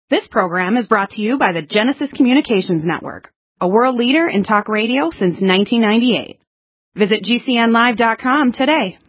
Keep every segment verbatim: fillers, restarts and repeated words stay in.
This program is brought to you by the Genesis Communications Network, a world leader in talk radio since nineteen ninety-eight. Visit G C N live dot com today.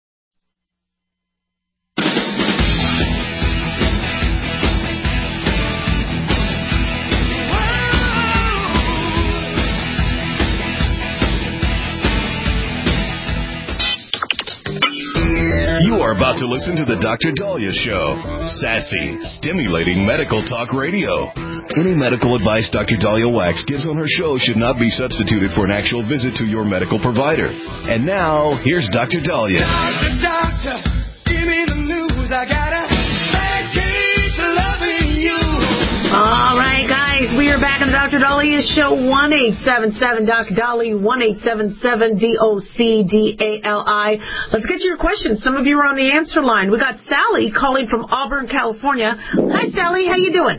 You are about to listen to the Doctor Daliah Show. Sassy, stimulating medical talk radio. Any medical advice Doctor Daliah Wax gives on her show should not be substituted for an actual visit to your medical provider. And now, here's Doctor Daliah. Doctor, doctor, give me the news. I got a backache loving you. All right, guys, we are back on the Doctor Daliah Show. one eight seven seven D O C D A L I, one eight seven seven D O C D A L I. Let's get to your questions. Some of you are on the answer line. We got Sally calling from Auburn, California. Hi, Sally. How you doing?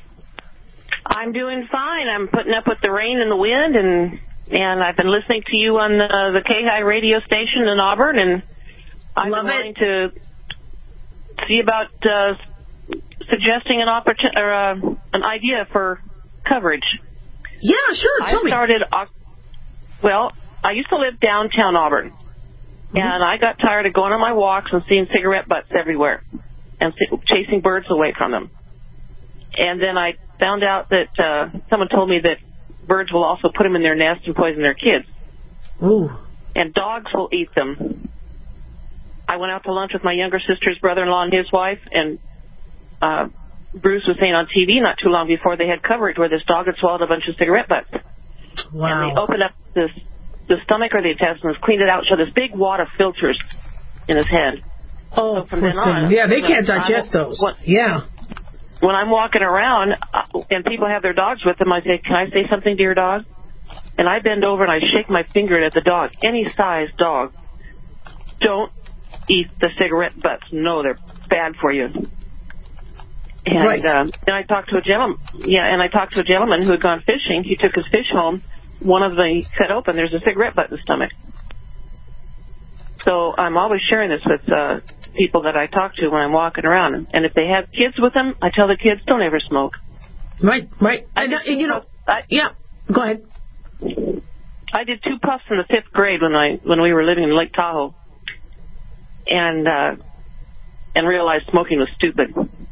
I'm doing fine. I'm putting up with the rain and the wind, and and I've been listening to you on the, the K-High radio station in Auburn, and I'm wanting to see about uh, suggesting an opportunity or uh, an idea for coverage. Yeah, sure. Tell I me. started. Well, I used to live downtown Auburn, mm-hmm. and I got tired of going on my walks and seeing cigarette butts everywhere and chasing birds away from them. And then I found out that uh, someone told me that birds will also put them in their nest and poison their kids. Ooh. And dogs will eat them. I went out to lunch with my younger sister's brother-in-law and his wife, and uh, Bruce was saying on T V not too long before they had coverage where this dog had swallowed a bunch of cigarette butts. Wow. And they opened up this the stomach or the intestines, cleaned it out, showed this big wad of filters in his head. Oh, so from then on, yeah, they can't digest I'm, those. What, yeah. When I'm walking around uh, and people have their dogs with them, I say, can I say something to your dog? And I bend over and I shake my finger at the dog. Any size dog, don't eat the cigarette butts. No, they're bad for you. And right. uh, then I talked to a gentleman. Yeah, and I talked to a gentleman who had gone fishing. He took his fish home. One of the cut open. There's a cigarette butt in the stomach. So I'm always sharing this with uh, people that I talk to when I'm walking around. And if they have kids with them, I tell the kids, don't ever smoke. Right, right. And, uh, and you know, I, yeah, go ahead. I did two puffs in the fifth grade when I when we were living in Lake Tahoe, and uh, and realized smoking was stupid.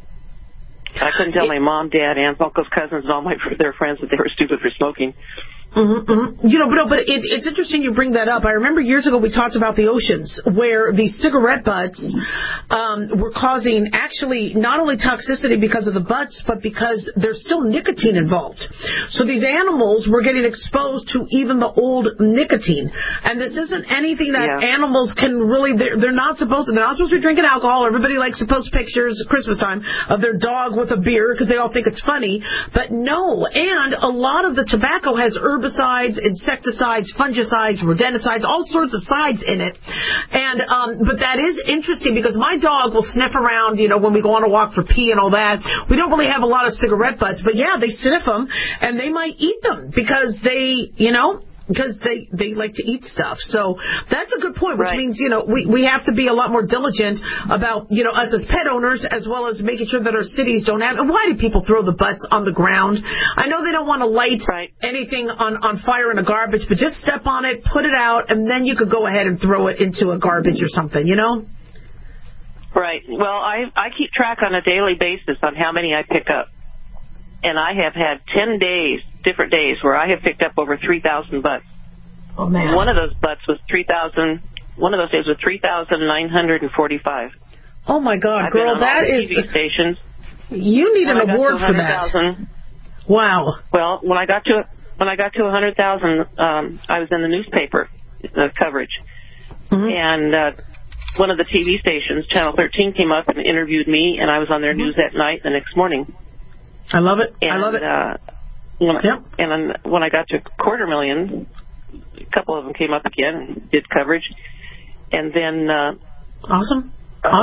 I couldn't tell my mom, dad, aunts, uncles, cousins, and all my their friends that they were stupid for smoking. Mm-hmm, mm-hmm. You know, but, but it, it's interesting you bring that up. I remember years ago we talked about the oceans where the cigarette butts um, were causing actually not only toxicity because of the butts, but because there's still nicotine involved. So these animals were getting exposed to even the old nicotine. And this isn't anything that yeah. animals can really, they're, they're not supposed to, they're not supposed to be drinking alcohol. Everybody likes to post pictures at Christmas time of their dog with a beer because they all think it's funny. But no, and a lot of the tobacco has herbicides, herbicides, insecticides, fungicides, rodenticides, all sorts of sides in it. And um, but that is interesting because my dog will sniff around, you know, when we go on a walk for pee and all that. We don't really have a lot of cigarette butts, but yeah, they sniff them and they might eat them because they, you know, because they, they like to eat stuff. So that's a good point, which right. means, you know, we, we have to be a lot more diligent about, you know, us as pet owners, as well as making sure that our cities don't have. And why do people throw the butts on the ground? I know they don't want to light right. anything on, on fire in a garbage, but just step on it, put it out, and then you could go ahead and throw it into a garbage or something, you know? Right. Well, I, I keep track on a daily basis on how many I pick up. And I have had ten days, different days, where I have picked up over three thousand butts. Oh, man. One of those butts was three thousand, one of those days was three thousand nine hundred forty-five. Oh, my God, I've girl, that is... T V stations. You need when an award for that. Wow. Well, when I got to when I got to one hundred thousand, um, I was in the newspaper uh, coverage. Mm-hmm. And uh, one of the T V stations, Channel thirteen, came up and interviewed me, and I was on their mm-hmm. news that night the next morning. I love it. And, I love it. Uh, when yep. I, and then when I got to quarter million, a couple of them came up again and did coverage. And then... Uh, awesome. Awesome. Uh,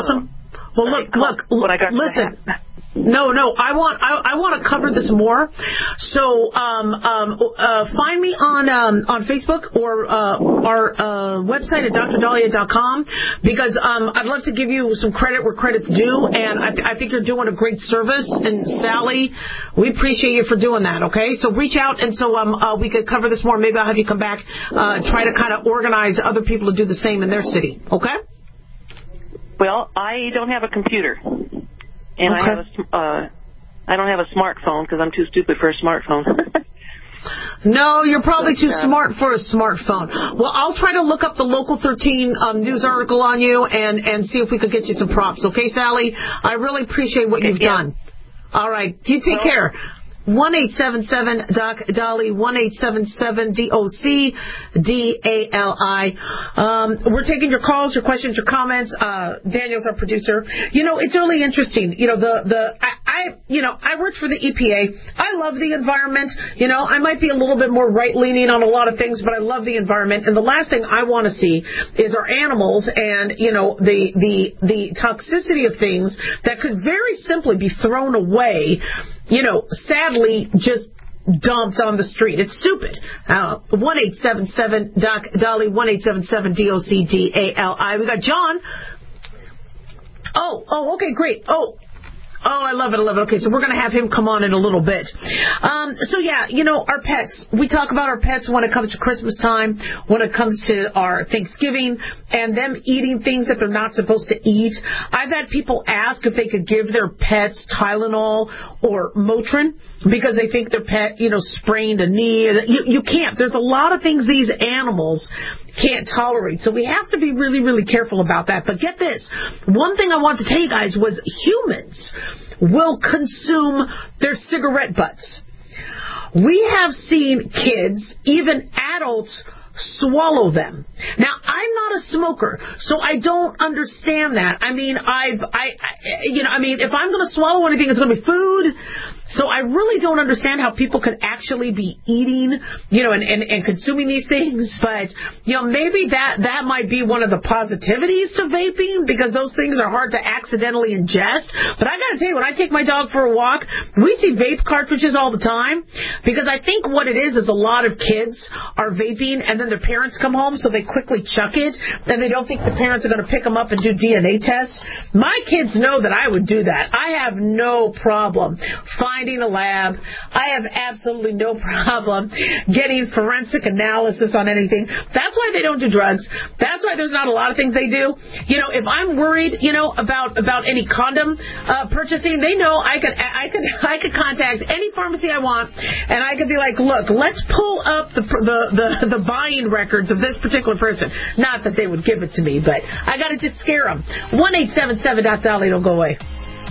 Well, look, look, what I got listen. No, no, I want I, I want to cover this more. So um, um, uh, find me on um, on Facebook or uh, our uh, website at D R Dahlia dot com because um, I'd love to give you some credit where credit's due, and I, th- I think you're doing a great service. And Sally, we appreciate you for doing that. Okay, so reach out, and so um, uh, we could cover this more. Maybe I'll have you come back, uh, try to kind of organize other people to do the same in their city. Okay. Well, I don't have a computer. And okay. I have a, uh, I don't have a smartphone because I'm too stupid for a smartphone. No, you're probably but, too uh, smart for a smartphone. Well, I'll try to look up the Local thirteen um, news article on you and, and see if we could get you some props. Okay, Sally? I really appreciate what you've yeah. done. All right. You take well, care. one eight seven seven D O C D A L I, one eight seven seven D O C D A L I. Um, we're taking your calls, your questions, your comments. Uh, Daniel's our producer. You know, it's really interesting. You know, the, the, I, I, you know, I worked for the E P A. I love the environment. You know, I might be a little bit more right-leaning on a lot of things, but I love the environment. And the last thing I want to see is our animals and, you know, the, the, the toxicity of things that could very simply be thrown away, you know, sadly, just dumped on the street. It's stupid. Uh, one eight seven seven D O C D A L I, one eight seven seven D O C D A L I. We got John. Oh, oh, okay, great. Oh, Oh, I love it, I love it. Okay, so we're going to have him come on in a little bit. Um, so, yeah, you know, our pets. We talk about our pets when it comes to Christmas time, when it comes to our Thanksgiving, and them eating things that they're not supposed to eat. I've had people ask if they could give their pets Tylenol or Motrin because they think their pet, you know, sprained a knee. You, you can't. There's a lot of things these animals can't tolerate. So we have to be really, really careful about that. But get this. One thing I want to tell you guys was humans will consume their cigarette butts. We have seen kids, even adults, swallow them. Now, I'm not a smoker, so I don't understand that. I mean, I've, I, I you know, I mean, if I'm going to swallow anything, it's going to be food. So I really don't understand how people could actually be eating, you know, and, and, and consuming these things. But, you know, maybe that, that might be one of the positivities to vaping because those things are hard to accidentally ingest. But I got to tell you, when I take my dog for a walk, we see vape cartridges all the time because I think what it is is a lot of kids are vaping and then their parents come home, so they quickly chuck it and they don't think the parents are going to pick them up and do D N A tests. My kids know that I would do that. I have no problem finding a lab. I have absolutely no problem getting forensic analysis on anything. That's why they don't do drugs. That's why there's not a lot of things they do. You know, if I'm worried, you know, about about any condom uh, purchasing, they know I could I could I could contact any pharmacy I want, and I could be like, look, let's pull up the the the, the buying records of this particular person. Not that they would give it to me, but I got to just scare them. one eight seven seven dot Dolly, don't go away.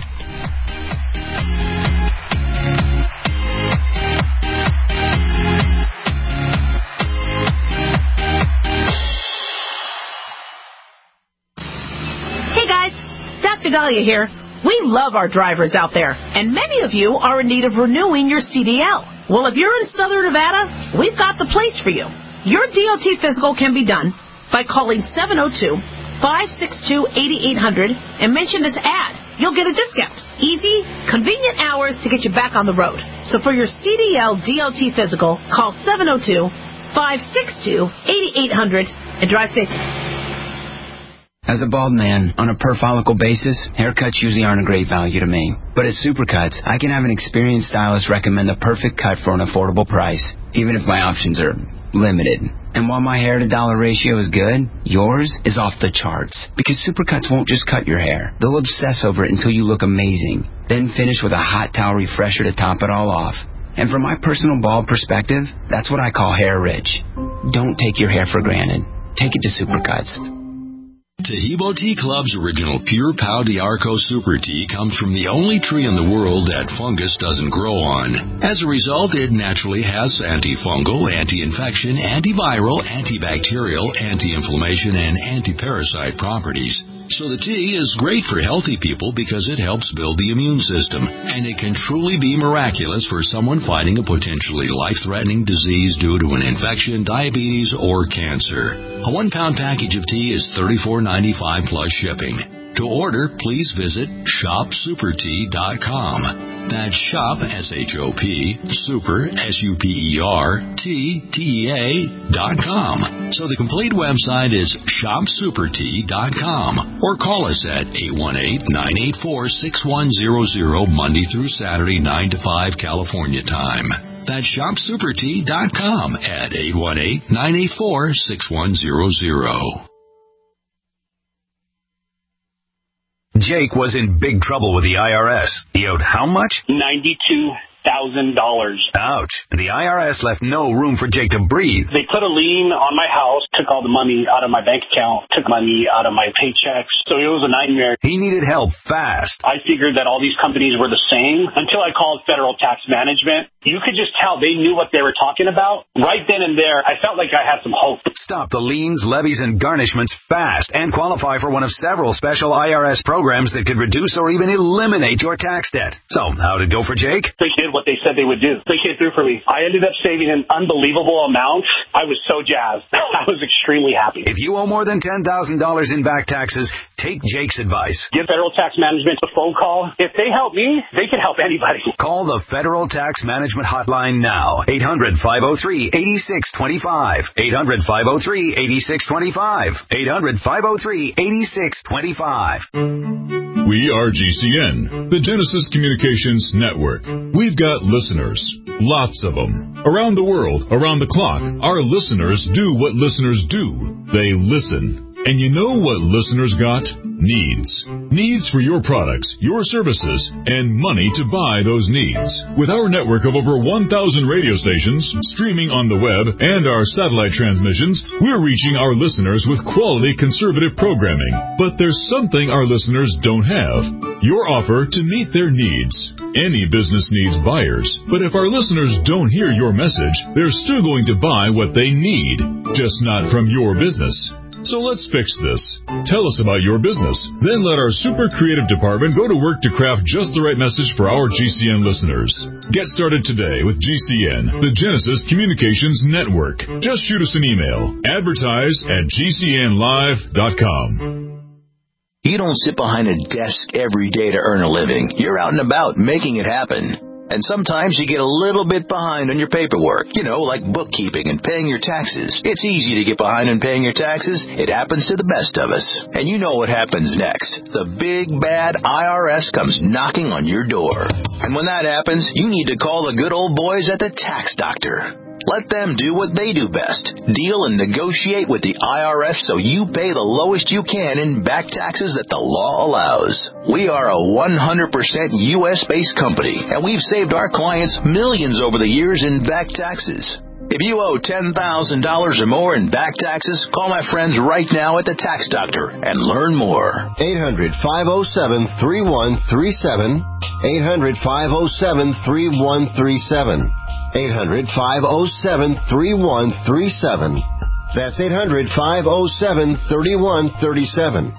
Doctor Dahlia here. We love our drivers out there, and many of you are in need of renewing your C D L. Well, if you're in Southern Nevada, we've got the place for you. Your D O T physical can be done by calling seven oh two, five six two, eight eight hundred and mention this ad. You'll get a discount. Easy, convenient hours to get you back on the road. So for your C D L D O T physical, call seven oh two, five six two, eight eight hundred and drive safe. As a bald man, on a per-follicle basis, haircuts usually aren't a great value to me. But at Supercuts, I can have an experienced stylist recommend the perfect cut for an affordable price, even if my options are limited. And while my hair-to-dollar ratio is good, yours is off the charts. Because Supercuts won't just cut your hair. They'll obsess over it until you look amazing. Then finish with a hot towel refresher to top it all off. And from my personal bald perspective, that's what I call hair-rich. Don't take your hair for granted. Take it to Supercuts. Taheebo Tea Club's original Pure Pau d'Arco Super Tea comes from the only tree in the world that fungus doesn't grow on. As a result, it naturally has antifungal, anti-infection, antiviral, antibacterial, anti-inflammation, and anti-parasite properties. So the tea is great for healthy people because it helps build the immune system, and it can truly be miraculous for someone fighting a potentially life-threatening disease due to an infection, diabetes, or cancer. A one-pound package of tea is thirty-four ninety-five plus shipping. To order, please visit shop super tea dot com. That's shop, S H O P, super, S U P E R, T, T E A, dot com. So the complete website is shop super tea dot com. Or call us at eight one eight, nine eight four, six one zero zero, Monday through Saturday, nine to five, California time. That's shop super tea dot com at eight one eight, nine eight four, six one zero zero. Jake was in big trouble with the I R S. He owed how much? ninety-two thousand dollars. Ouch. And the I R S left no room for Jake to breathe. They put a lien on my house, took all the money out of my bank account, took money out of my paychecks. So it was a nightmare. He needed help fast. I figured that all these companies were the same until I called Federal Tax Management. You could just tell they knew what they were talking about. Right then and there, I felt like I had some hope. Stop the liens, levies, and garnishments fast and qualify for one of several special I R S programs that could reduce or even eliminate your tax debt. So, how'd it go for Jake? They did what they said they would do. They came through for me. I ended up saving an unbelievable amount. I was so jazzed. I was extremely happy. If you owe more than ten thousand dollars in back taxes, take Jake's advice. Give Federal Tax Management a phone call. If they help me, they can help anybody. Call the Federal Tax Management Hotline now. eight hundred, five oh three, eight six two five. eight hundred, five oh three, eight six two five. eight hundred, five oh three, eight six two five. We are G C N, the Genesis Communications Network. We've got listeners, lots of them. Around the world, around the clock, our listeners do what listeners do. They listen. And you know what listeners got? Needs. Needs for your products, your services, and money to buy those needs. With our network of over one thousand radio stations, streaming on the web, and our satellite transmissions, we're reaching our listeners with quality conservative programming. But there's something our listeners don't have. Your offer to meet their needs. Any business needs buyers, but if our listeners don't hear your message, they're still going to buy what they need, just not from your business. So let's fix this. Tell us about your business. Then let our super creative department go to work to craft just the right message for our G C N listeners. Get started today with G C N, the Genesis Communications Network. Just shoot us an email. Advertise at G C N live dot com. You don't sit behind a desk every day to earn a living. You're out and about making it happen. And sometimes you get a little bit behind on your paperwork, you know, like bookkeeping and paying your taxes. It's easy to get behind on paying your taxes. It happens to the best of us. And you know what happens next. The big, bad I R S comes knocking on your door. And when that happens, you need to call the good old boys at the Tax Doctor. Let them do what they do best. Deal and negotiate with the I R S so you pay the lowest you can in back taxes that the law allows. We are a one hundred percent U S-based company, and we've saved our clients millions over the years in back taxes. If you owe ten thousand dollars or more in back taxes, call my friends right now at the Tax Doctor and learn more. eight hundred, five oh seven, three one three seven. eight hundred, five oh seven, three one three seven. eight hundred, five oh seven, three one three seven. That's eight hundred, five oh seven, three one three seven.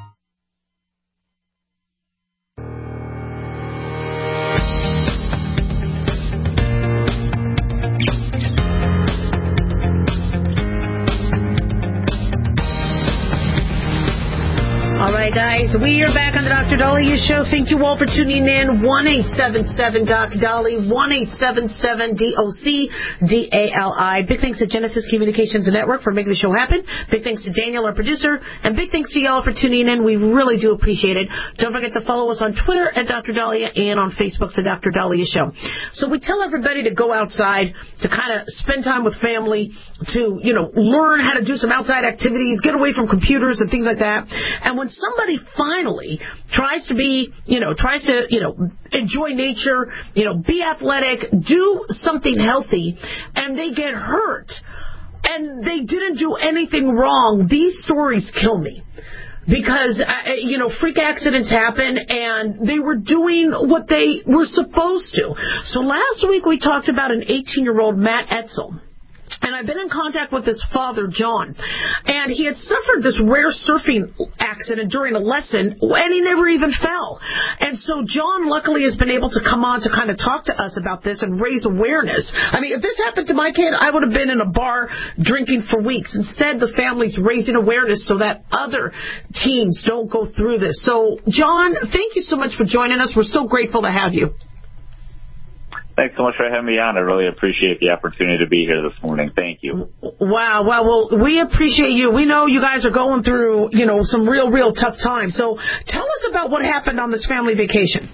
All right, guys, we are back on the Doctor Dahlia Show. Thank you all for tuning in. one eight seven seven Doc Dolly, one eight seven seven D O C D A L I. Big thanks to Genesis Communications Network for making the show happen. Big thanks to Daniel, our producer. And big thanks to y'all for tuning in. We really do appreciate it. Don't forget to follow us on Twitter at Doctor Dahlia and on Facebook, The Doctor Dahlia Show. So we tell everybody to go outside, to kind of spend time with family, to, you know, learn how to do some outside activities, get away from computers and things like that. And when somebody finally tries to be, you know, tries to, you know, enjoy nature, you know, be athletic, do something healthy, and they get hurt, and they didn't do anything wrong, these stories kill me. Because, uh, you know, freak accidents happen, and they were doing what they were supposed to. So last week we talked about an eighteen-year-old, Matt Etzel. And I've been in contact with his father, John, and he had suffered this rare surfing accident during a lesson, and he never even fell. And so John, luckily, has been able to come on to kind of talk to us about this and raise awareness. I mean, if this happened to my kid, I would have been in a bar drinking for weeks. Instead, the family's raising awareness so that other teens don't go through this. So, John, thank you so much for joining us. We're so grateful to have you. Thanks so much for having me on. I really appreciate the opportunity to be here this morning. Thank you. Wow. Wow. Well, we appreciate you. We know you guys are going through, you know, some real, real tough times. So tell us about what happened on this family vacation.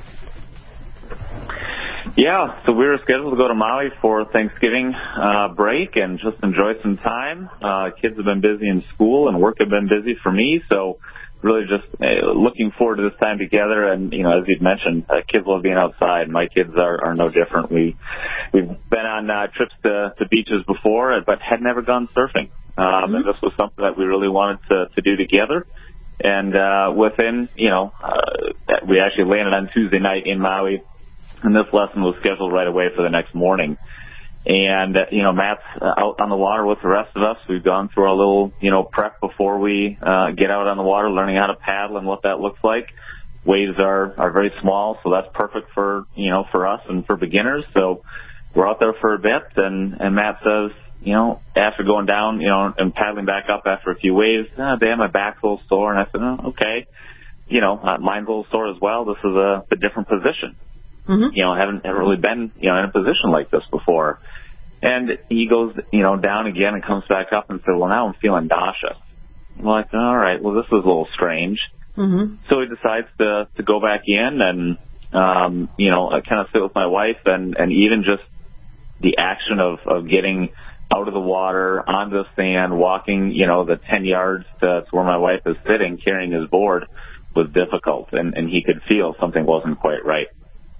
Yeah, so we were scheduled to go to Maui for Thanksgiving uh, break and just enjoy some time. Uh, kids have been busy in school and work have been busy for me, so really just uh, looking forward to this time together. And, you know, as you'd mentioned, uh, kids love being outside. My kids are, are no different. We, we've been on uh, trips to, to beaches before, but had never gone surfing. Um, mm-hmm. And this was something that we really wanted to, to do together. And uh, within, you know, uh, we actually landed on Tuesday night in Maui, and this lesson was scheduled right away for the next morning. And, uh, you know, Matt's uh, out on the water with the rest of us. We've gone through our little, you know, prep before we uh, get out on the water, learning how to paddle and what that looks like. Waves are, are very small, so that's perfect for, you know, for us and for beginners. So we're out there for a bit, and, and Matt says, you know, after going down, you know, and paddling back up after a few waves, oh, damn, my back's a little sore. And I said, oh, okay. You know, uh, mine's a little sore as well. This is a, a different position. Mm-hmm. You know, haven't, haven't really been, you know, in a position like this before. And he goes, you know, down again and comes back up and said, well, now I'm feeling nauseous. I'm like, all right, well, this is a little strange. Mm-hmm. So he decides to, to go back in and, um, you know, I kind of sit with my wife, and, and even just the action of, of getting out of the water, onto the sand, walking, you know, the ten yards to, to where my wife is sitting, carrying his board, was difficult. And, and he could feel something wasn't quite right.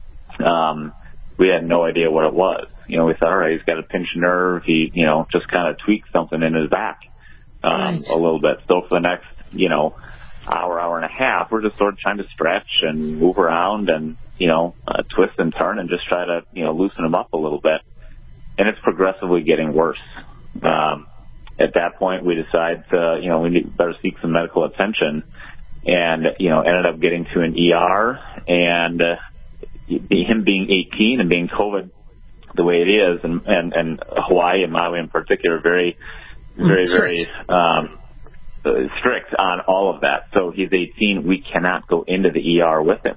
Um, we had no idea what it was. You know, we thought, all right, he's got a pinched nerve. He, you know, just kind of tweaked something in his back um, right. a little bit. So for the next, you know, hour, hour and a half, we're just sort of trying to stretch and move around and, you know, uh, twist and turn and just try to, you know, loosen him up a little bit. And it's progressively getting worse. Um, at that point, we decide to, you know, we need, better seek some medical attention, and, you know, ended up getting to an E R. And uh, him being eighteen and being COVID the way it is, and, and, and Hawaii and Maui in particular, very, very, mm, very um, uh, strict on all of that. So he's eighteen. We cannot go into the E R with him.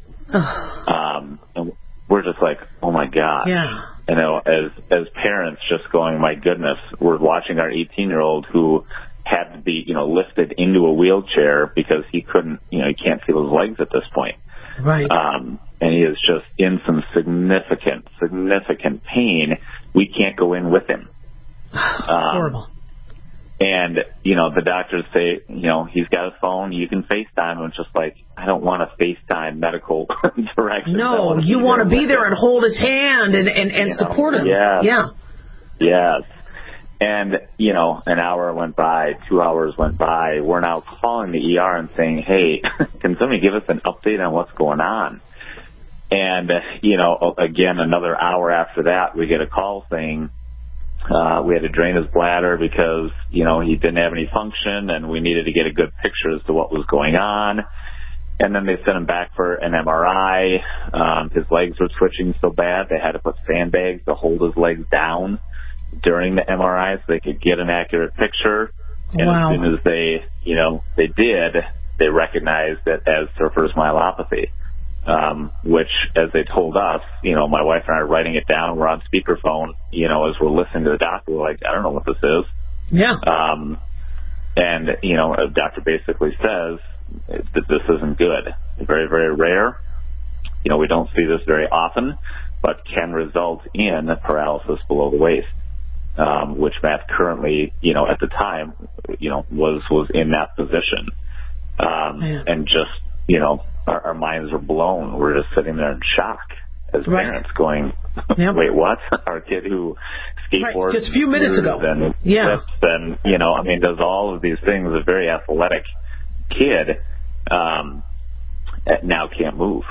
um, and we're just like, oh, my God. Yeah. You know, as as parents, just going, my goodness, we're watching our eighteen-year-old who had to be, you know, lifted into a wheelchair because he couldn't, you know, he can't feel his legs at this point. Right. Um, and he is just in some significant, significant pain. We can't go in with him. It's um, horrible. And, you know, the doctors say, you know, he's got a phone, you can FaceTime. And it's just like, I don't want to FaceTime medical directions. No, you want to be there and hold his hand and, and, and support him. Yes. Yeah. Yes. And, you know, an hour went by, two hours went by. We're now calling the E R and saying, hey, can somebody give us an update on what's going on? And, you know, again, another hour after that, we get a call saying uh, we had to drain his bladder because, you know, he didn't have any function, and we needed to get a good picture as to what was going on. And then they sent him back for an M R I. Um, his legs were twitching so bad they had to put sandbags to hold his legs down during the M R I so they could get an accurate picture. And wow. as soon as they, you know, they did, they recognized it as surfer's myelopathy, um, which, as they told us, you know, my wife and I are writing it down. We're on speakerphone, you know, as we're listening to the doctor. We're like, I don't know what this is. Yeah. Um, and, you know, a doctor basically says that this isn't good. It's very, very rare. You know, we don't see this very often, but can result in paralysis below the waist. Um, which Matt currently, you know, at the time, you know, was, was in that position. Um, and just, you know, our, our minds are blown. We're just sitting there in shock as right. parents going, yep. wait, what? Our kid who skateboards right. just a few minutes ago and yeah. flips and, you know, I mean, does all of these things, a very athletic kid, um, now can't move.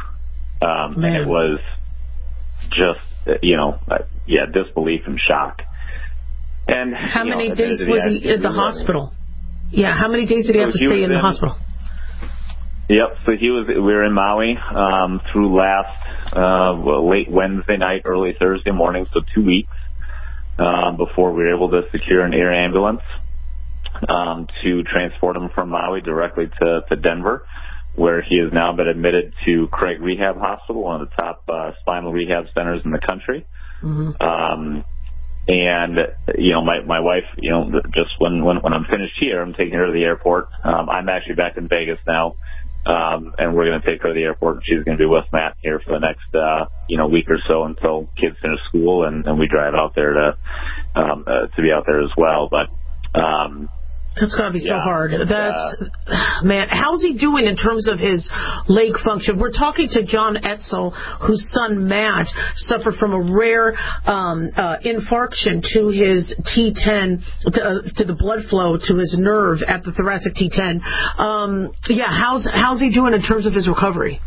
Um, and it was just, you know, uh, yeah, disbelief and shock. And how many know, days was he at the hospital? Yeah, how many days did he have so to he stay in the in, hospital? Yep, so he was. We were in Maui um, through last uh, well, late Wednesday night, early Thursday morning, so two weeks um, before we were able to secure an air ambulance um, to transport him from Maui directly to, to Denver, where he has now been admitted to Craig Rehab Hospital, one of the top uh, spinal rehab centers in the country. Mm-hmm. Um, and, you know, my, my wife, you know, just when, when, when I'm finished here, I'm taking her to the airport. Um, I'm actually back in Vegas now, um, and we're going to take her to the airport, and she's going to be with Matt here for the next, uh, you know, week or so until kids finish school, and, and we drive out there to, um, uh, to be out there as well. But, um, That's got to be yeah, so hard. That's, uh, man, how's he doing in terms of his leg function? We're talking to John Etzel, whose son Matt suffered from a rare um, uh, infarction to his T ten, to, uh, to the blood flow to his nerve at the thoracic T ten. Um, yeah, how's how's he doing in terms of his recovery?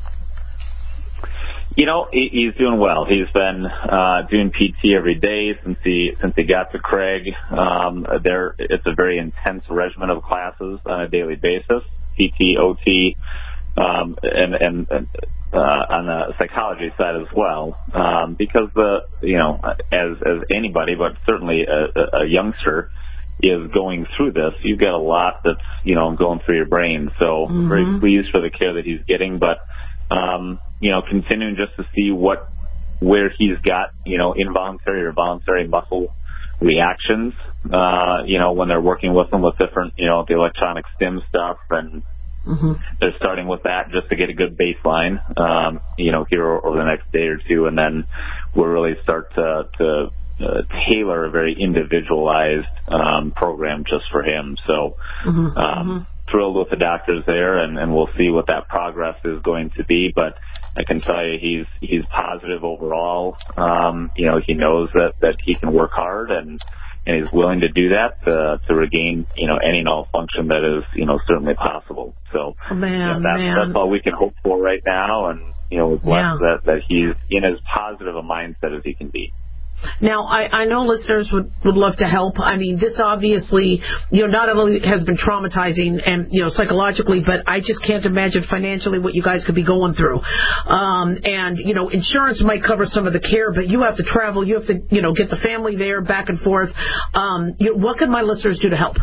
You know, he, he's doing well. He's been uh, doing P T every day since he since he got to Craig. Um, there, it's a very intense regimen of classes on a daily basis. P T, O T, um, and and uh, on the psychology side as well. Um, because the you know, as as anybody, but certainly a, a youngster is going through this, you've got a lot that's you know going through your brain. So Mm-hmm. very pleased for the care that he's getting, but. Um, you know, continuing just to see what, where he's got, you know, involuntary or voluntary muscle reactions, uh, you know, when they're working with him with different, you know, the electronic stim stuff, and mm-hmm. they're starting with that just to get a good baseline, um, you know, here over the next day or two, and then we'll really start to, to uh, tailor a very individualized um, program just for him. So, Mm-hmm. um, Mm-hmm. thrilled with the doctors there, and, and we'll see what that progress is going to be. But I can tell you he's he's positive overall. Um, you know, he knows that, that he can work hard, and, and he's willing to do that to, to regain, you know, any and all function that is, you know, certainly possible. So Oh, man, you know, that's, man. that's all we can hope for right now, and, you know, we're blessed Yeah. that, that he's in as positive a mindset as he can be. Now, I, I know listeners would, would love to help. I mean, this obviously, you know, not only has been traumatizing and, you know, psychologically, but I just can't imagine financially what you guys could be going through. Um, and, you know, insurance might cover some of the care, but you have to travel. You have to, you know, get the family there back and forth. Um, you, what can my listeners do to help?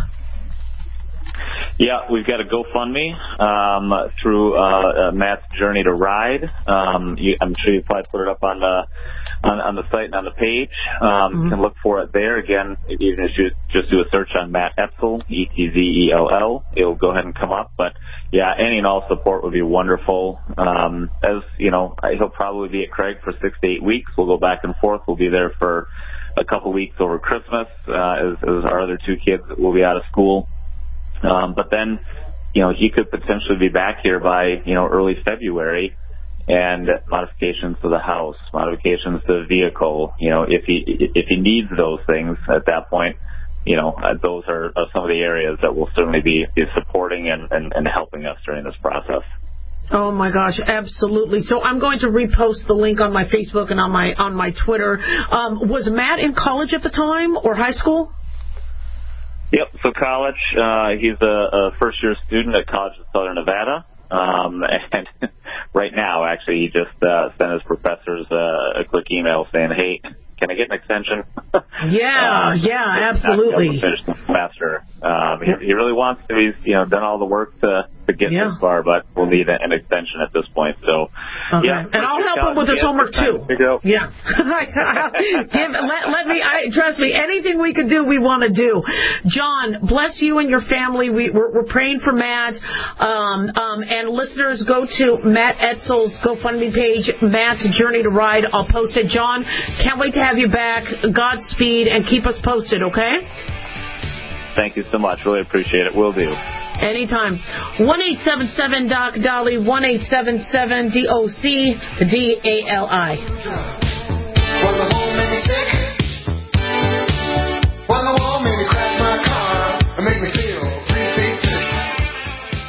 Yeah, we've got a GoFundMe um, through uh, uh, Matt's Journey to Ride. Um, you, I'm sure you probably put it up on the on, on the site and on the page. Um, Mm-hmm. You can look for it there. Again, you can just, just do a search on Matt Etzel, E T Z E L L. It'll go ahead and come up. But yeah, any and all support would be wonderful. Um, as you know, he'll probably be at Craig for six to eight weeks. We'll go back and forth. We'll be there for a couple weeks over Christmas, uh, as, as our other two kids will be out of school. Um, but then, you know, he could potentially be back here by, you know, early February, and modifications to the house, modifications to the vehicle, you know, if he, if he needs those things at that point, you know, uh, those are, are some of the areas that will certainly be, be supporting and, and, and helping us during this process. Oh my gosh, absolutely. So I'm going to repost the link on my Facebook and on my, on my Twitter. Um, was Matt in college at the time or high school? Yep. So college, uh, he's a, a first-year student at College of Southern Nevada. Um, and right now, actually, he just uh, sent his professors uh, a quick email saying, "Hey, can I get an extension?" Yeah, uh, yeah, absolutely. Finish the semester. Um, he, he really wants to. He's you know done all the work to to get Yeah. this far, but we'll need a, an extension at this point. So, Okay. yeah, And I'll help him with his homework too. Yeah. Give, let, let me, I, trust me, anything we can do, we want to do. John, bless you and your family. We, we're, we're praying for Matt. Um, um, and listeners, go to Matt Etzel's GoFundMe page, Matt's Journey to Ride. I'll post it. John, can't wait to have you back. Godspeed, and keep us posted, okay? Thank you so much. Really appreciate it. Will do. Anytime. one eight seven seven D O C Dolly, one eight seven seven D O C D A L I. When the moon made me sick, when the wall made me crash my car, and make me feel three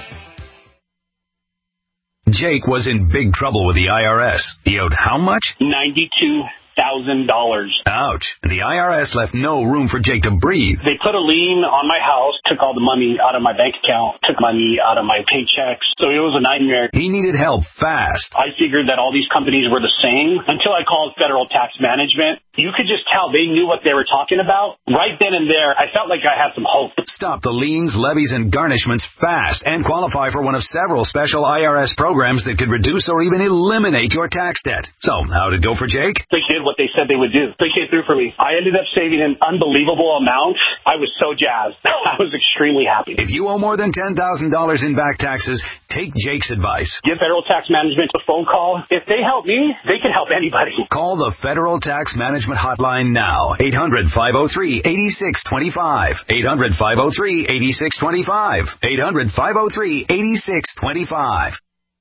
feet sick. Jake was in big trouble with the I R S. He owed how much? ninety-two thousand dollars. Ouch. The I R S left no room for Jake to breathe. They put a lien on my house, took all the money out of my bank account, took money out of my paychecks. So it was a nightmare. He needed help fast. I figured that all these companies were the same until I called Federal Tax Management. You could just tell they knew what they were talking about. Right then and there, I felt like I had some hope. Stop the liens, levies, and garnishments fast and qualify for one of several special I R S programs that could reduce or even eliminate your tax debt. So, how'd it go for Jake? They did what they said they would do. They came through for me. I ended up saving an unbelievable amount. I was so jazzed. I was extremely happy. If you owe more than ten thousand dollars in back taxes, take Jake's advice. Give Federal Tax Management a phone call. If they help me, they can help anybody. Call the Federal Tax Management Hotline now. eight hundred, five oh three, eight six two five. eight hundred, five oh three, eight six two five. eight hundred, five oh three, eight six two five.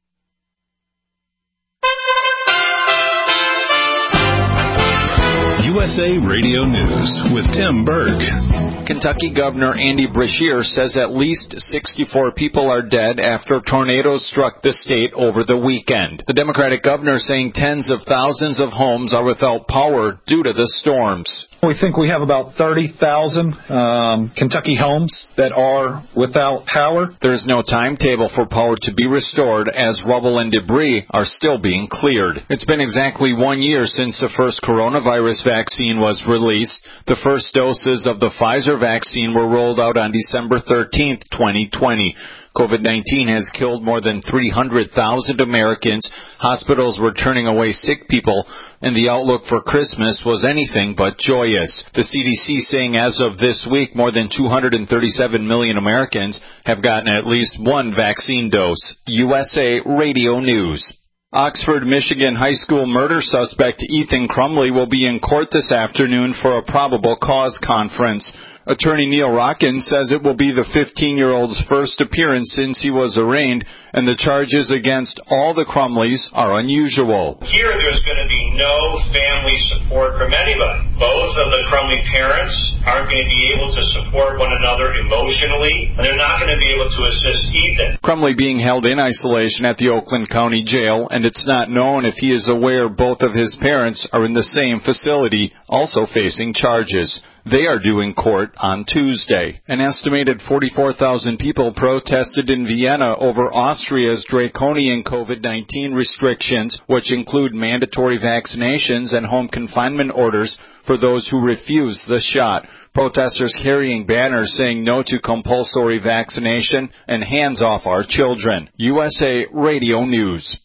U S A Radio News with Tim Berg. Kentucky Governor Andy Beshear says at least sixty-four people are dead after tornadoes struck the state over the weekend. The Democratic governor saying tens of thousands of homes are without power due to the storms. We think we have about thirty thousand um, Kentucky homes that are without power. There's no timetable for power to be restored as rubble and debris are still being cleared. It's been exactly one year since the first coronavirus vaccine was released. The first doses of the Pfizer vaccine were rolled out on December thirteenth, twenty twenty. COVID nineteen has killed more than three hundred thousand Americans. Hospitals were turning away sick people, and the outlook for Christmas was anything but joyous. The C D C saying as of this week, more than two hundred thirty-seven million Americans have gotten at least one vaccine dose. U S A Radio News. Oxford, Michigan high school murder suspect Ethan Crumley will be in court this afternoon for a probable cause conference. Attorney Neil Rockin says it will be the fifteen-year-old's first appearance since he was arraigned, and the charges against all the Crumleys are unusual. Here there's going to be no family support from anybody. Both of the Crumley parents aren't going to be able to support one another emotionally, and they're not going to be able to assist Ethan. Crumley being held in isolation at the Oakland County Jail, and it's not known if he is aware both of his parents are in the same facility, also facing charges. They are due in court on Tuesday. An estimated forty-four thousand people protested in Vienna over Austria's draconian COVID nineteen restrictions, which include mandatory vaccinations and home confinement orders for those who refuse the shot. Protesters carrying banners saying no to compulsory vaccination and hands off our children. U S A Radio News.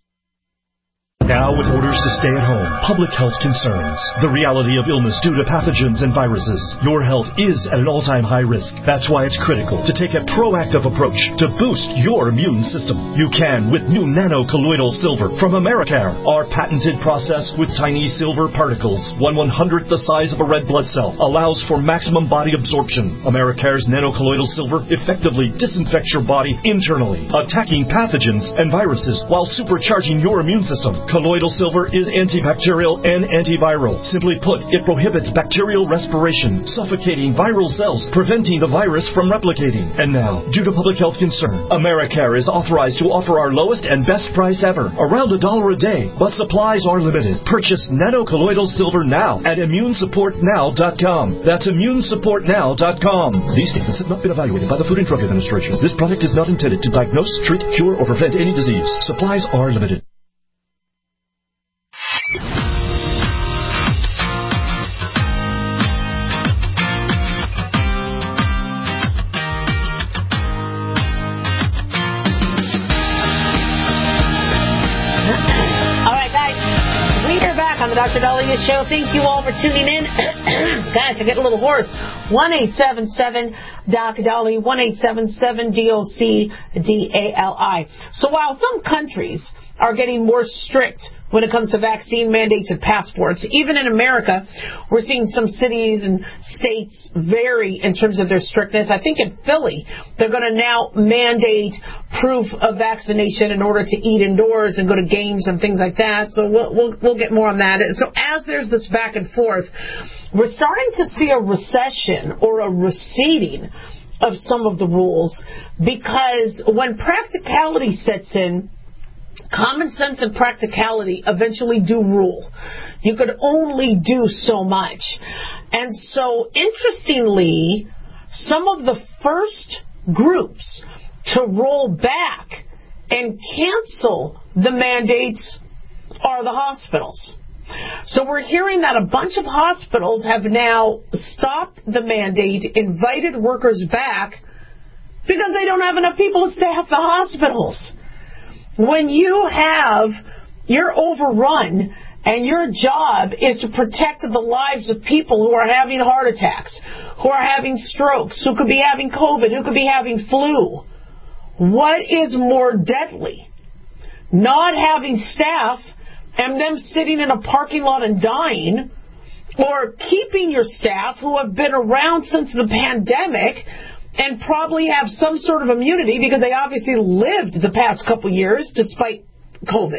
Now with orders to stay at home, public health concerns, the reality of illness due to pathogens and viruses, your health is at an all-time high risk. That's why it's critical to take a proactive approach to boost your immune system. You can with new nano-colloidal silver from Americare. Our patented process with tiny silver particles, one one-hundredth the size of a red blood cell, allows for maximum body absorption. Americare's nano-colloidal silver effectively disinfects your body internally, attacking pathogens and viruses while supercharging your immune system. Colloidal silver is antibacterial and antiviral. Simply put, it prohibits bacterial respiration, suffocating viral cells, preventing the virus from replicating. And now, due to public health concern, Americare is authorized to offer our lowest and best price ever, around a dollar a day, but supplies are limited. Purchase nano-colloidal silver now at immune support now dot com. That's immune support now dot com. These statements have not been evaluated by the Food and Drug Administration. This product is not intended to diagnose, treat, cure, or prevent any disease. Supplies are limited. On the Doctor Dahlia Show. Thank you all for tuning in. Gosh, I get a little hoarse. one eight seven seven D O C Dali, one eight seven seven D O C D A L I. So while some countries are getting more strict when it comes to vaccine mandates and passports, even in America, we're seeing some cities and states vary in terms of their strictness. I think in Philly, they're going to now mandate proof of vaccination in order to eat indoors and go to games and things like that. So we'll, we'll, we'll get more on that. So as there's this back and forth, we're starting to see a recession or a receding of some of the rules, because when practicality sets in, common sense and practicality eventually do rule. You could only do so much. And so, interestingly, some of the first groups to roll back and cancel the mandates are the hospitals. So we're hearing that a bunch of hospitals have now stopped the mandate, invited workers back, because they don't have enough people to staff the hospitals. When you have, you're overrun, and your job is to protect the lives of people who are having heart attacks, who are having strokes, who could be having COVID, who could be having flu. What is more deadly? Not having staff and them sitting in a parking lot and dying, or keeping your staff who have been around since the pandemic and probably have some sort of immunity because they obviously lived the past couple years despite COVID.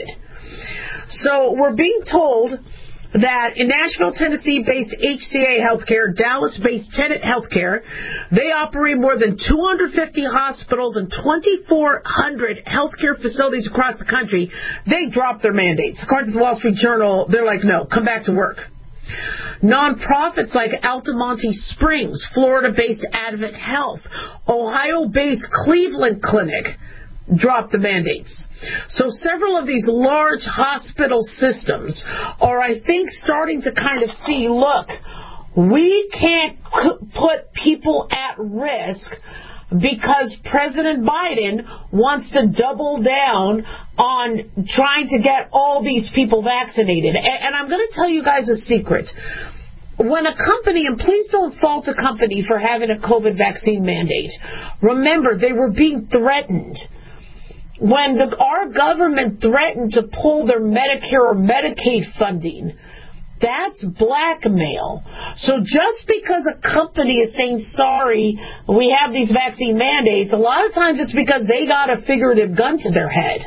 So we're being told that in Nashville, Tennessee-based H C A Healthcare, Dallas-based Tenet Healthcare, they operate more than two hundred fifty hospitals and twenty-four hundred healthcare facilities across the country. They dropped their mandates. According to the Wall Street Journal, they're like, no, come back to work. Nonprofits like Altamonte Springs, Florida-based Advent Health, Ohio-based Cleveland Clinic dropped the mandates. So several of these large hospital systems are, I think, starting to kind of see, look, we can't put people at risk because President Biden wants to double down on trying to get all these people vaccinated. And I'm going to tell you guys a secret. When a company, and please don't fault a company for having a COVID vaccine mandate, remember, they were being threatened. When the, our government threatened to pull their Medicare or Medicaid funding, that's blackmail. So just because a company is saying, sorry, we have these vaccine mandates, a lot of times it's because they got a figurative gun to their head.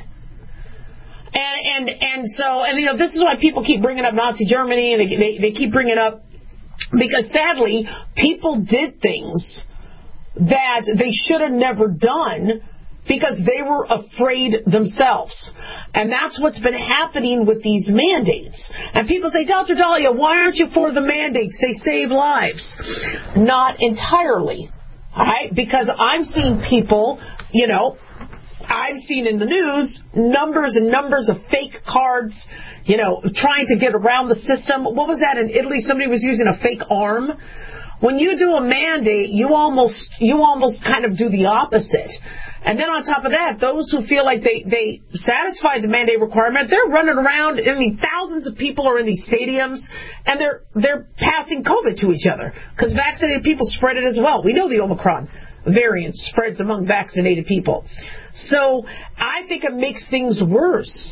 And and and so, and you know, this is why people keep bringing up Nazi Germany, and they, they, they keep bringing up, because sadly, people did things that they should have never done because they were afraid themselves. And that's what's been happening with these mandates. And people say, Doctor Dahlia, why aren't you for the mandates? They save lives. Not entirely. All right? Because I'm seeing people, you know, I've seen in the news numbers and numbers of fake cards, you know, trying to get around the system. What was that in Italy? Somebody was using a fake arm. When you do a mandate, you almost you almost kind of do the opposite. And then on top of that, those who feel like they, they satisfy the mandate requirement, they're running around. I mean, thousands of people are in these stadiums, and they're they're passing COVID to each other because vaccinated people spread it as well. We know the Omicron variant spreads among vaccinated people. So I think it makes things worse.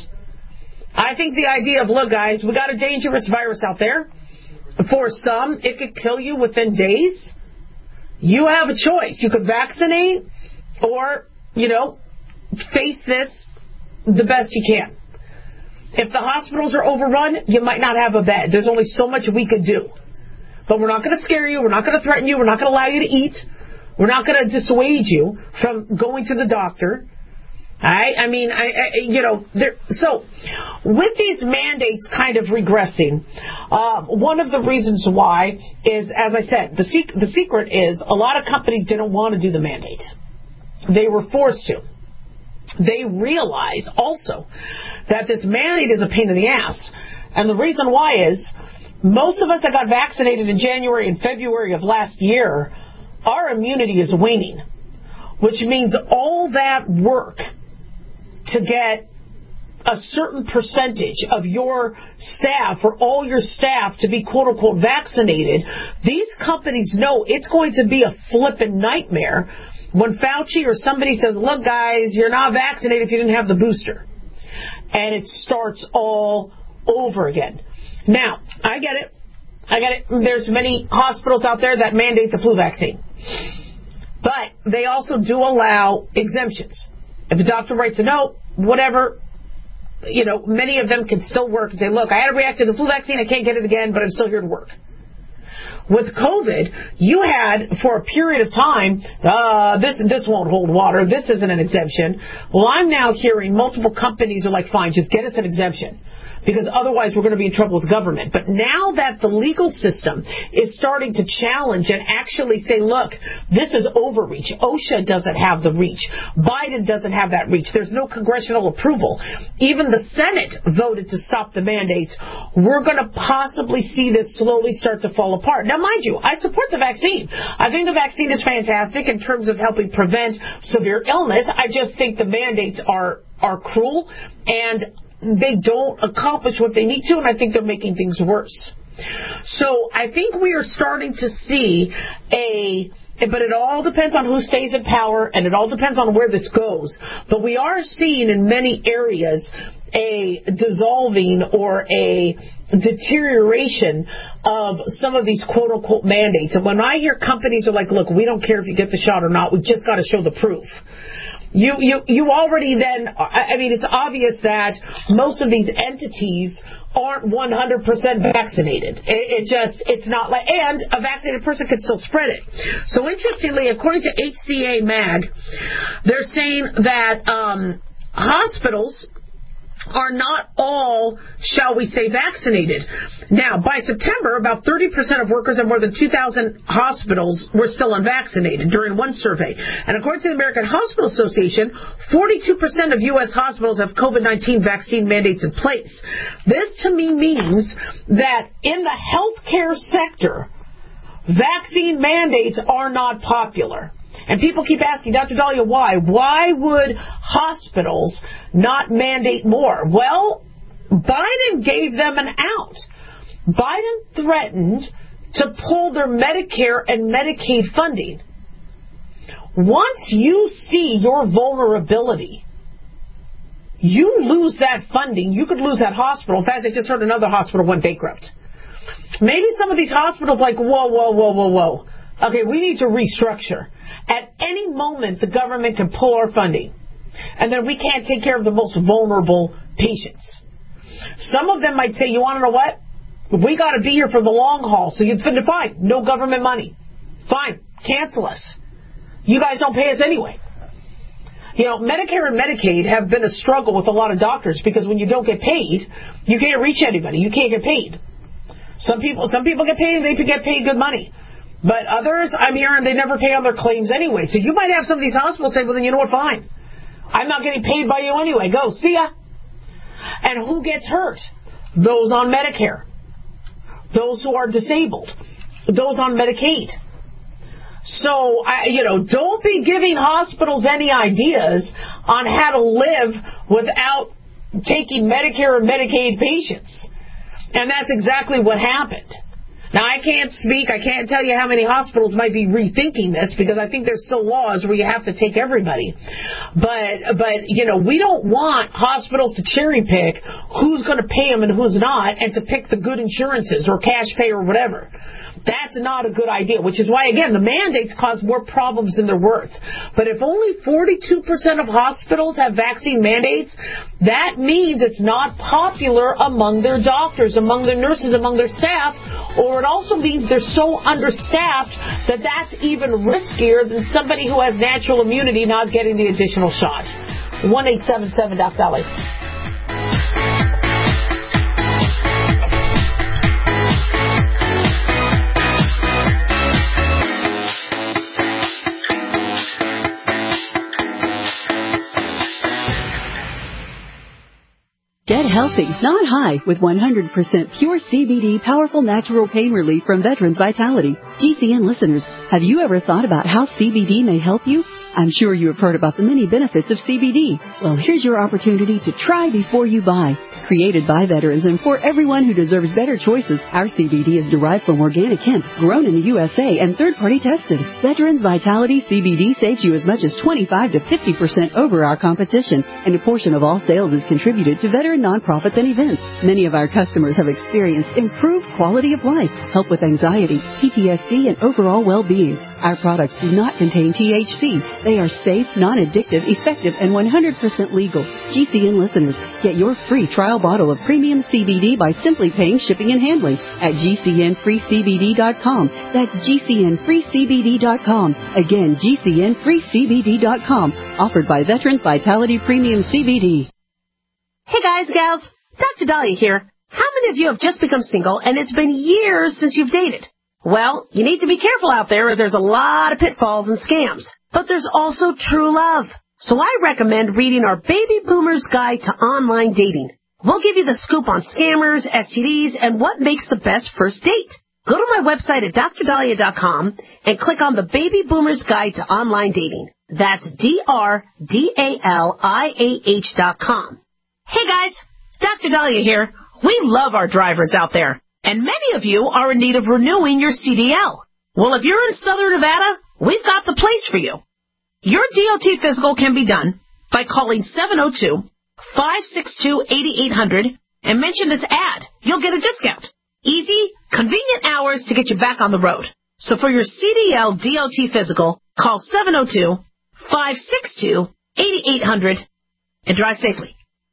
I think the idea of, look, guys, we got a dangerous virus out there. For some, it could kill you within days. You have a choice. You could vaccinate or, you know, face this the best you can. If the hospitals are overrun, you might not have a bed. There's only so much we could do. But we're not going to scare you. We're not going to threaten you. We're not going to allow you to eat. We're not going to dissuade you from going to the doctor. All right? I mean, I, I, you know, there, so with these mandates kind of regressing, uh, one of the reasons why is, as I said, the, sec- the secret is a lot of companies didn't want to do the mandate. They were forced to. They realize also that this mandate is a pain in the ass. And the reason why is most of us that got vaccinated in January and February of last year, our immunity is waning, which means all that work to get a certain percentage of your staff or all your staff to be quote-unquote vaccinated, these companies know it's going to be a flippin' nightmare when Fauci or somebody says, look, guys, you're not vaccinated if you didn't have the booster. And it starts all over again. Now, I get it. I get it. There's many hospitals out there that mandate the flu vaccine. But they also do allow exemptions. If a doctor writes a note, whatever, you know, many of them can still work and say, look, I had to react to the flu vaccine, I can't get it again, but I'm still here to work. with COVID, you had, for a period of time, uh, this this won't hold water, this isn't an exemption. Well, I'm now hearing multiple companies are like, fine, just get us an exemption, because otherwise we're going to be in trouble with government. But now that the legal system is starting to challenge and actually say, look, this is overreach. OSHA doesn't have the reach. Biden doesn't have that reach. There's no congressional approval. Even the Senate voted to stop the mandates. We're going to possibly see this slowly start to fall apart. Now, mind you, I support the vaccine. I think the vaccine is fantastic in terms of helping prevent severe illness. I just think the mandates are, are cruel, and they don't accomplish what they need to, and I think they're making things worse. So I think we are starting to see a, but it all depends on who stays in power, and it all depends on where this goes. But we are seeing in many areas a dissolving or a deterioration of some of these quote-unquote mandates. And when I hear companies are like, look, we don't care if you get the shot or not, we just got to show the proof. You, you, you already then, I mean, it's obvious that most of these entities aren't one hundred percent vaccinated. It, it just, it's not like, and a vaccinated person could still spread it. So interestingly, according to H C A Mag, they're saying that um, hospitals are not all, shall we say, vaccinated. Now, by September, about thirty percent of workers at more than two thousand hospitals were still unvaccinated during one survey. And according to the American Hospital Association, forty-two percent of U S hospitals have COVID nineteen vaccine mandates in place. This, to me, means that in the healthcare sector, vaccine mandates are not popular. And people keep asking, Doctor Daliah, why? Why would hospitals not mandate more? Well, Biden gave them an out. Biden threatened to pull their Medicare and Medicaid funding. Once you see your vulnerability, you lose that funding. You could lose that hospital. In fact, I just heard another hospital went bankrupt. Maybe some of these hospitals like, whoa, whoa, whoa, whoa, whoa. Okay, we need to restructure. At any moment, the government can pull our funding, and then we can't take care of the most vulnerable patients. Some of them might say, you want to know what? We got to be here for the long haul, so you'd fine, no government money. Fine, cancel us. You guys don't pay us anyway. You know, Medicare and Medicaid have been a struggle with a lot of doctors, because when you don't get paid, you can't reach anybody. You can't get paid. Some people, some people get paid, and they get paid good money. But others, I'm hearing they never pay on their claims anyway. So you might have some of these hospitals say, well, then you know what, fine. I'm not getting paid by you anyway. Go, see ya. And who gets hurt? Those on Medicare. Those who are disabled. Those on Medicaid. So, I, you know, don't be giving hospitals any ideas on how to live without taking Medicare and Medicaid patients. And that's exactly what happened. Now, I can't speak, I can't tell you how many hospitals might be rethinking this, because I think there's still laws where you have to take everybody. But, but you know, we don't want hospitals to cherry pick who's going to pay them and who's not, and to pick the good insurances or cash pay or whatever. That's not a good idea, which is why, again, the mandates cause more problems than they're worth. But if only forty-two percent of hospitals have vaccine mandates, that means it's not popular among their doctors, among their nurses, among their staff, or it also means they're so understaffed that that's even riskier than somebody who has natural immunity not getting the additional shot. one eight seven seven Doctor Daliah. Get healthy, not high, with one hundred percent pure C B D powerful natural pain relief from Veterans Vitality. G C N listeners, have you ever thought about how C B D may help you? I'm sure you have heard about the many benefits of C B D. Well, here's your opportunity to try before you buy. Created by veterans and for everyone who deserves better choices, our C B D is derived from organic hemp, grown in the U S A, and third-party tested. Veterans Vitality C B D saves you as much as twenty-five to fifty percent over our competition, and a portion of all sales is contributed to veteran nonprofits and events. Many of our customers have experienced improved quality of life, help with anxiety, P T S D, and overall well-being. Our products do not contain T H C. They are safe, non-addictive, effective, and one hundred percent legal. G C N listeners, get your free trial bottle of premium C B D by simply paying shipping and handling at G C N free C B D dot com. That's G C N free C B D dot com. Again, G C N free C B D dot com. Offered by Veterans Vitality Premium C B D. Hey guys, gals, Doctor Dahlia here. How many of you have just become single and it's been years since you've dated? Well, you need to be careful out there as there's a lot of pitfalls and scams. But there's also true love. So I recommend reading our Baby Boomer's Guide to Online Dating. We'll give you the scoop on scammers, S T Ds, and what makes the best first date. Go to my website at dr dahlia dot com and click on the Baby Boomer's Guide to Online Dating. That's D R D A L I A H dot com. Hey guys, Doctor Dahlia here. We love our drivers out there. And many of you are in need of renewing your C D L. Well, if you're in Southern Nevada, we've got the place for you. Your D O T physical can be done by calling seven oh two, five six two, eight eight hundred and mention this ad. You'll get a discount. Easy, convenient hours to get you back on the road. So for your C D L D O T physical, call seven oh two, five six two, eight eight hundred and drive safely.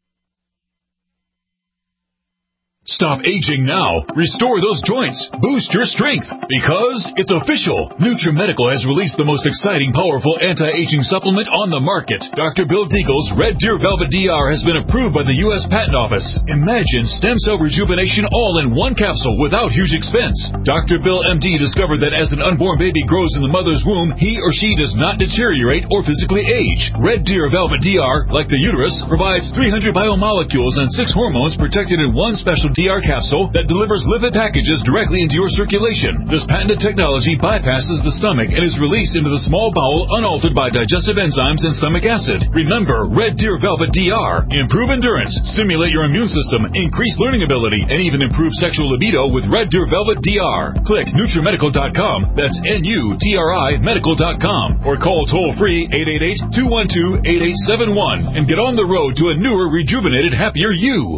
Stop aging now. Restore those joints. Boost your strength. Because it's official. NutriMedical has released the most exciting, powerful anti-aging supplement on the market. Doctor Bill Deagle's Red Deer Velvet D R has been approved by the U S Patent Office. Imagine stem cell rejuvenation all in one capsule without huge expense. Doctor Bill M D discovered that as an unborn baby grows in the mother's womb, he or she does not deteriorate or physically age. Red Deer Velvet D R, like the uterus, provides three hundred biomolecules and six hormones protected in one special D R capsule that delivers lipid packages directly into your circulation. This patented technology bypasses the stomach and is released into the small bowel unaltered by digestive enzymes and stomach acid. Remember, Red Deer Velvet D R. Improve endurance, stimulate your immune system, increase learning ability, and even improve sexual libido with Red Deer Velvet D R. Click NutriMedical dot com. That's N U T R I medical dot com. Or call toll-free eight eight eight, two one two, eight eight seven one and get on the road to a newer, rejuvenated, happier you.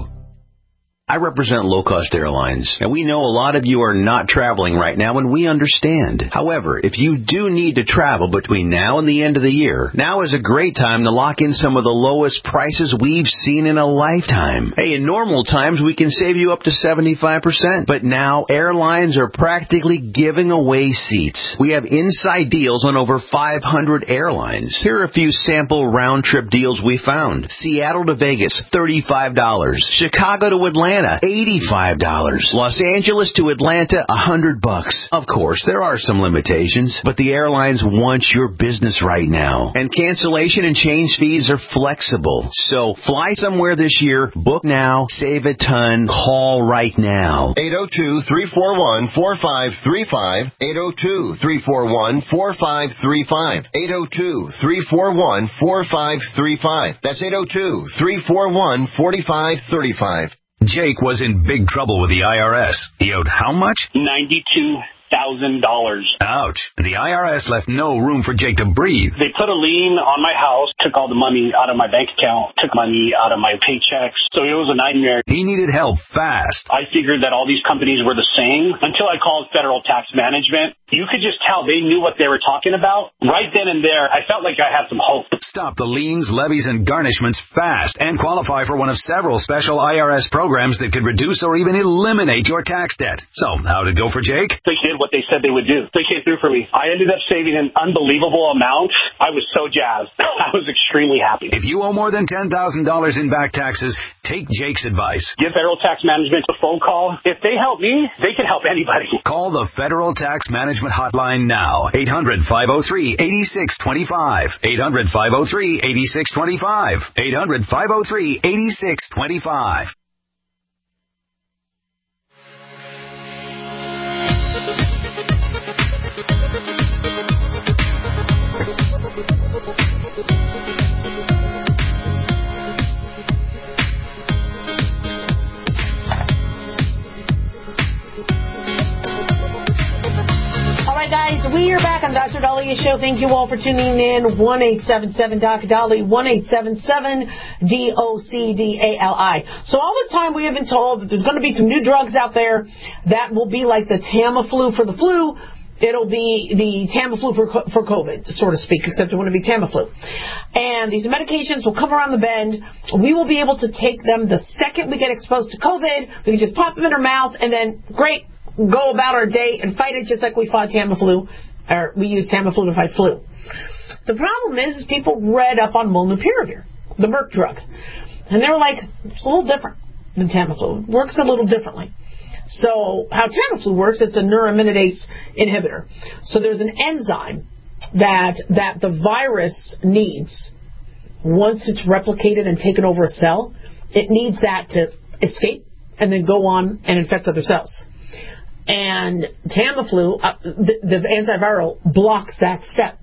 I represent low-cost airlines, and we know a lot of you are not traveling right now, and we understand. However, if you do need to travel between now and the end of the year, now is a great time to lock in some of the lowest prices we've seen in a lifetime. Hey, in normal times, we can save you up to seventy-five percent, but now airlines are practically giving away seats. We have inside deals on over five hundred airlines. Here are a few sample round-trip deals we found. Seattle to Vegas, thirty-five dollars. Chicago to Atlanta, eighty-five dollars. Los Angeles to Atlanta, one hundred bucks. Of course, there are some limitations, but the airlines want your business right now. And cancellation and change fees are flexible. So fly somewhere this year, book now, save a ton, call right now. eight oh two, three four one, four five three five. eight oh two, three four one, four five three five. eight oh two, three four one, four five three five. That's eight oh two, three four one, four five three five. Jake was in big trouble with the I R S. He owed how much? ninety-two thousand dollars. Ouch. The I R S left no room for Jake to breathe. They put a lien on my house, took all the money out of my bank account, took money out of my paychecks. So it was a nightmare. He needed help fast. I figured that all these companies were the same until I called Federal Tax Management. You could just tell they knew what they were talking about. Right then and there, I felt like I had some hope. Stop the liens, levies, and garnishments fast and qualify for one of several special I R S programs that could reduce or even eliminate your tax debt. So, how'd it go for Jake? They did what they said they would do. They came through for me. I ended up saving an unbelievable amount. I was so jazzed. I was extremely happy. If you owe more than ten thousand dollars in back taxes, take Jake's advice. Give Federal Tax Management a phone call. If they help me, they can help anybody. Call the Federal Tax Management Hotline now. eight hundred, five oh three, eight six two five. eight hundred, five oh three, eight six two five. eight hundred, five oh three, eight six two five. Guys, we are back on the Doctor Dahlia Show. Thank you all for tuning in. one eight seven seven Doc Dolly, one eight seven seven D O C D A L I. So all this time we have been told that there's going to be some new drugs out there that will be like the Tamiflu for the flu, It'll be the Tamiflu for, for COVID, so to speak, except it wouldn't be Tamiflu. And these medications will come around the bend. We will be able to take them the second we get exposed to COVID. We can just pop them in our mouth and then, great, go about our day and fight it just like we fought Tamiflu, or we use Tamiflu to fight flu. The problem is, is people read up on molnupiravir, the Merck drug. And they were like, it's a little different than Tamiflu. It works a little differently. So how Tamiflu works, it's a neuraminidase inhibitor. So there's an enzyme that that the virus needs once it's replicated and taken over a cell. It needs that to escape and then go on and infect other cells. And Tamiflu, uh, the, the antiviral, blocks that step.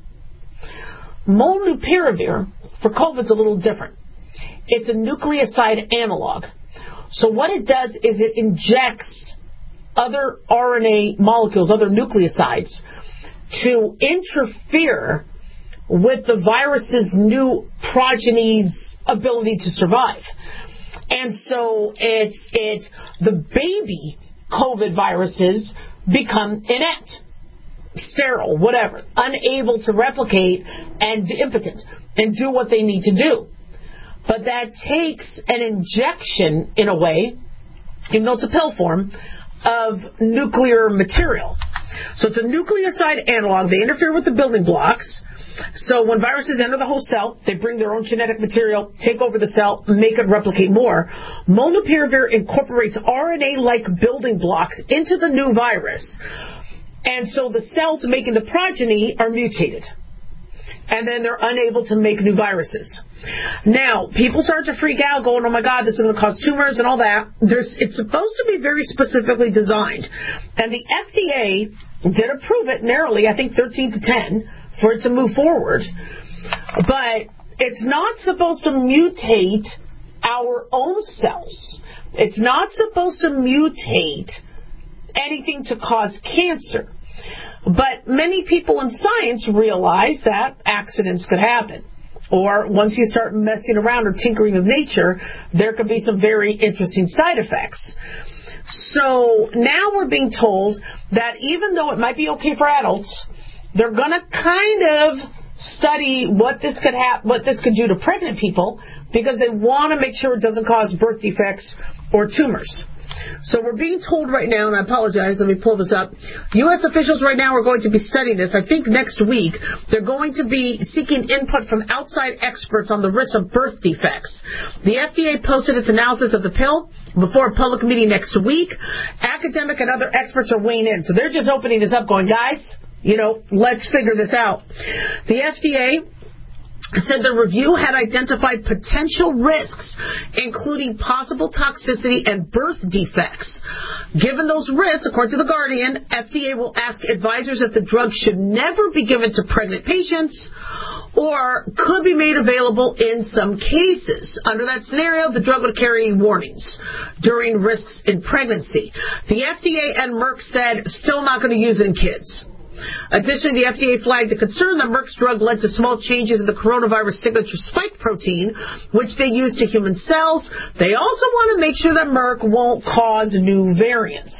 Molnupiravir for COVID is a little different. It's a nucleoside analog. So what it does is it injects other R N A molecules, other nucleosides, to interfere with the virus's new progeny's ability to survive. And so it's, it's the baby COVID viruses become inept, sterile, whatever, unable to replicate and impotent and do what they need to do. But that takes an injection, in a way, even though it's a pill form, of nuclear material. So it's a nucleoside analog. They interfere with the building blocks. So when viruses enter the host cell, they bring their own genetic material, take over the cell, make it replicate more. Molnupiravir incorporates R N A-like building blocks into the new virus. And so the cells making the progeny are mutated. And then they're unable to make new viruses. Now, people start to freak out, going, oh my God, this is going to cause tumors and all that. There's, it's supposed to be very specifically designed. And the F D A did approve it narrowly, I think thirteen to ten, for it to move forward. But it's not supposed to mutate our own cells. It's not supposed to mutate anything to cause cancer. But many people in science realize that accidents could happen. Or once you start messing around or tinkering with nature, there could be some very interesting side effects. So now we're being told that even though it might be okay for adults, they're going to kind of study what this could ha- what this could do to pregnant people, because they want to make sure it doesn't cause birth defects or tumors. So we're being told right now, and I apologize, let me pull this up. U S officials right now are going to be studying this. I think next week they're going to be seeking input from outside experts on the risk of birth defects. The F D A posted its analysis of the pill before a public meeting next week. Academic and other experts are weighing in. So they're just opening this up going, guys, you know, let's figure this out. The F D A said the review had identified potential risks, including possible toxicity and birth defects. Given those risks, according to The Guardian, F D A will ask advisors if the drug should never be given to pregnant patients or could be made available in some cases. Under that scenario, the drug would carry warnings during risks in pregnancy. The F D A and Merck said still not going to use it in kids. Additionally, the F D A flagged a concern that Merck's drug led to small changes in the coronavirus signature spike protein, which they use to human cells. They also want to make sure that Merck won't cause new variants.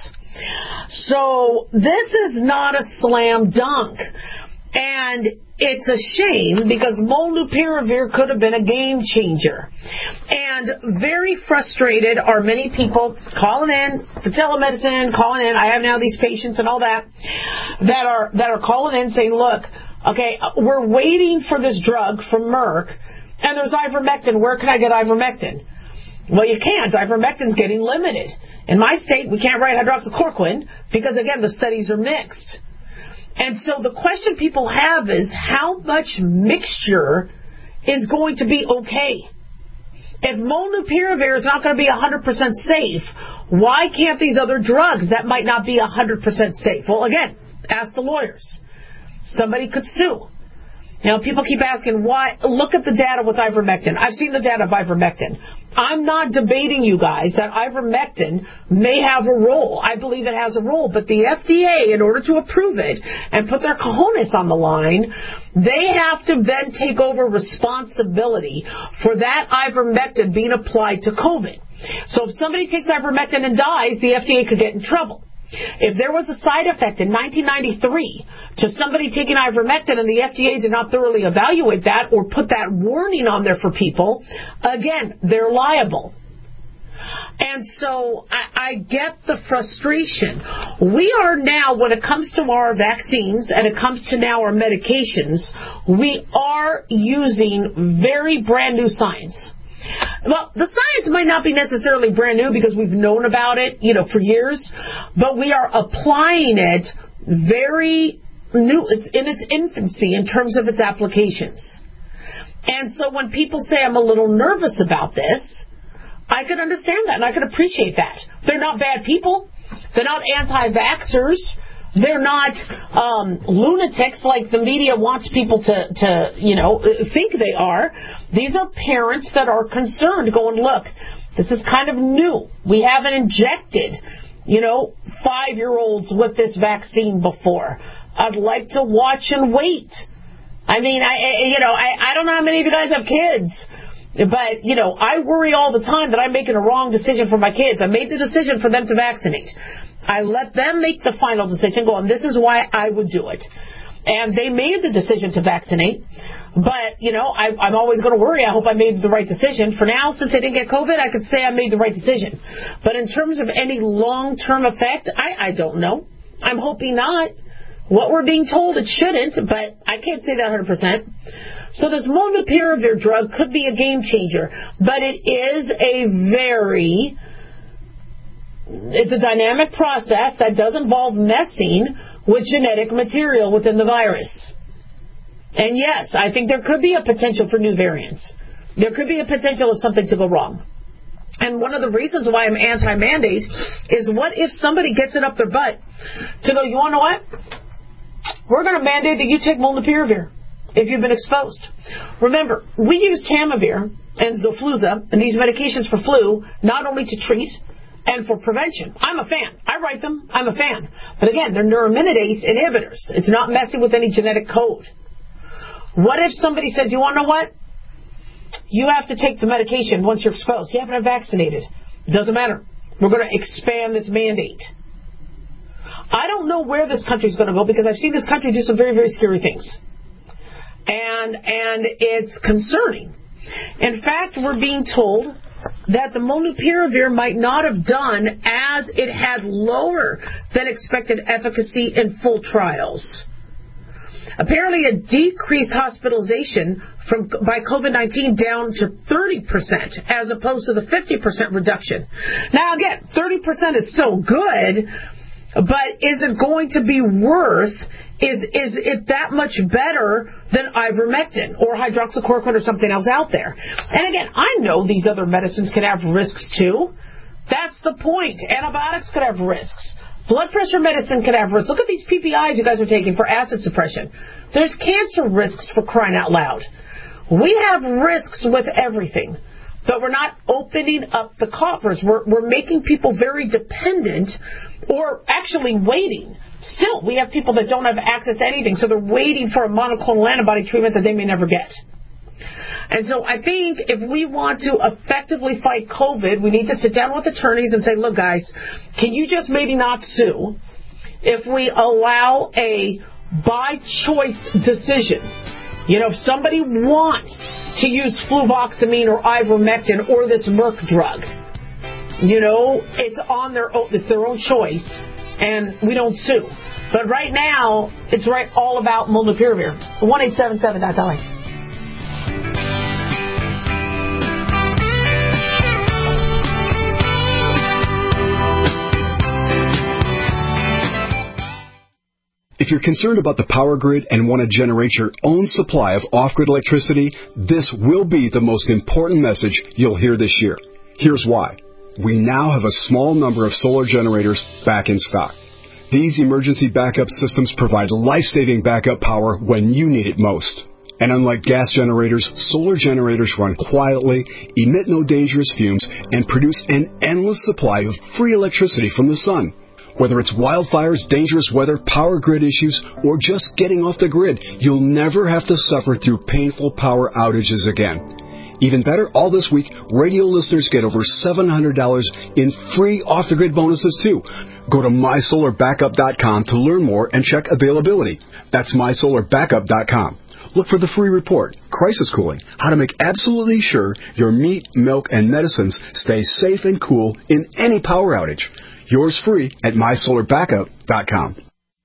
So this is not a slam dunk. And it's a shame because molnupiravir could have been a game changer. And very frustrated are many people calling in for telemedicine, calling in. I have now these patients and all that that are that are calling in saying, look, okay, we're waiting for this drug from Merck, and there's ivermectin. Where can I get ivermectin? Well, you can't. Ivermectin's getting limited. In my state, we can't write hydroxychloroquine because, again, the studies are mixed. And so the question people have is, how much mixture is going to be okay? If molnupiravir is not going to be one hundred percent safe, why can't these other drugs that might not be one hundred percent safe? Well, again, ask the lawyers. Somebody could sue. You know, people keep asking, why? Look at the data with ivermectin. I've seen the data of ivermectin. I'm not debating, you guys, that ivermectin may have a role. I believe it has a role. But the F D A, in order to approve it and put their cojones on the line, they have to then take over responsibility for that ivermectin being applied to COVID. So if somebody takes ivermectin and dies, the F D A could get in trouble. If there was a side effect in nineteen ninety-three to somebody taking ivermectin and the F D A did not thoroughly evaluate that or put that warning on there for people, again, they're liable. And so I, I get the frustration. We are now, when it comes to our vaccines and it comes to now our medications, we are using very brand new science. Well, the science might not be necessarily brand new because we've known about it, you know, for years, but we are applying it very new. It's in its infancy in terms of its applications. And so when people say I'm a little nervous about this, I can understand that and I can appreciate that. They're not bad people. They're not anti-vaxxers. They're not um, lunatics like the media wants people to, to, you know, think they are. These are parents that are concerned, going, look, this is kind of new. We haven't injected, you know, five-year-olds with this vaccine before. I'd like to watch and wait. I mean, I, you know, I, I don't know how many of you guys have kids. But, you know, I worry all the time that I'm making a wrong decision for my kids. I made the decision for them to vaccinate. I let them make the final decision, going, this is why I would do it. And they made the decision to vaccinate. But, you know, I, I'm always going to worry. I hope I made the right decision. For now, since I didn't get COVID, I could say I made the right decision. But in terms of any long-term effect, I, I don't know. I'm hoping not. What we're being told, it shouldn't, but I can't say that one hundred percent. So this molnupiravir drug could be a game changer, but it is a very, it's a dynamic process that does involve messing with genetic material within the virus. And yes, I think there could be a potential for new variants. There could be a potential of something to go wrong. And one of the reasons why I'm anti-mandate is, what if somebody gets it up their butt to go, you want to know what? We're going to mandate that you take molnupiravir if you've been exposed. Remember, we use Tamiflu and Xofluza and these medications for flu not only to treat and for prevention. I'm a fan. I write them. I'm a fan. But again, they're neuraminidase inhibitors. It's not messing with any genetic code. What if somebody says, you want to know what? You have to take the medication once you're exposed. You haven't been vaccinated. It doesn't matter. We're going to expand this mandate. I don't know where this country's going to go, because I've seen this country do some very, very scary things. And and it's concerning. In fact, we're being told that the molnupiravir might not have done as it had lower than expected efficacy in full trials. Apparently, it decreased hospitalization from by COVID nineteen down to thirty percent as opposed to the fifty percent reduction. Now, again, thirty percent is still good, but is it going to be worth, is is it that much better than ivermectin or hydroxychloroquine or something else out there? And again, I know these other medicines can have risks too. That's the point. Antibiotics could have risks. Blood pressure medicine could have risks. Look at these P P Is you guys are taking for acid suppression. There's cancer risks, for crying out loud. We have risks with everything, but we're not opening up the coffers. We're, we're making people very dependent, or actually waiting. Still, we have people that don't have access to anything, so they're waiting for a monoclonal antibody treatment that they may never get. And so I think if we want to effectively fight COVID, we need to sit down with attorneys and say, look, guys, can you just maybe not sue if we allow a by-choice decision? You know, if somebody wants to use fluvoxamine or ivermectin or this Merck drug, you know, it's on their own, it's their own choice, and we don't sue. But right now, it's right all about molnupiravir. one eight seven seven dot L A. If you're concerned about the power grid and want to generate your own supply of off-grid electricity, this will be the most important message you'll hear this year. Here's why. We now have a small number of solar generators back in stock. These emergency backup systems provide life-saving backup power when you need it most. And unlike gas generators, solar generators run quietly, emit no dangerous fumes, and produce an endless supply of free electricity from the sun. Whether it's wildfires, dangerous weather, power grid issues, or just getting off the grid, you'll never have to suffer through painful power outages again. Even better, all this week, radio listeners get over seven hundred dollars in free off-the-grid bonuses, too. Go to my solar backup dot com to learn more and check availability. That's my solar backup dot com. Look for the free report, Crisis Cooling, how to make absolutely sure your meat, milk, and medicines stay safe and cool in any power outage. Yours free at my solar backup dot com.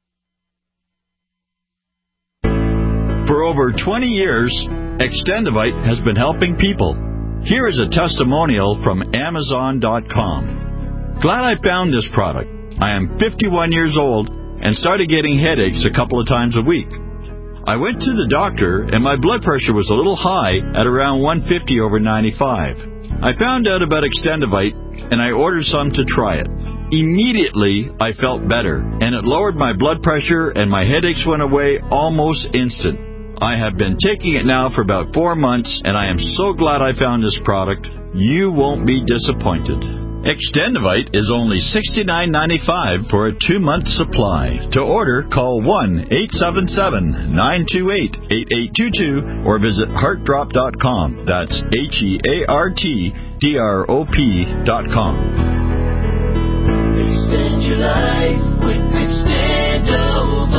For over twenty years, Extendivite has been helping people. Here is a testimonial from Amazon dot com. Glad I found this product. I am fifty-one years old and started getting headaches a couple of times a week. I went to the doctor and my blood pressure was a little high at around one fifty over ninety-five. I found out about Extendivite and I ordered some to try it. Immediately, I felt better, and it lowered my blood pressure and my headaches went away almost instant. I have been taking it now for about four months, and I am so glad I found this product. You won't be disappointed. Extendivite is only sixty-nine ninety-five for a two-month supply. To order, call one eight seven seven, nine two eight, eight eight two two or visit heart drop dot com. That's H E A R T D R O P dot com. Extend your life with Extendovite.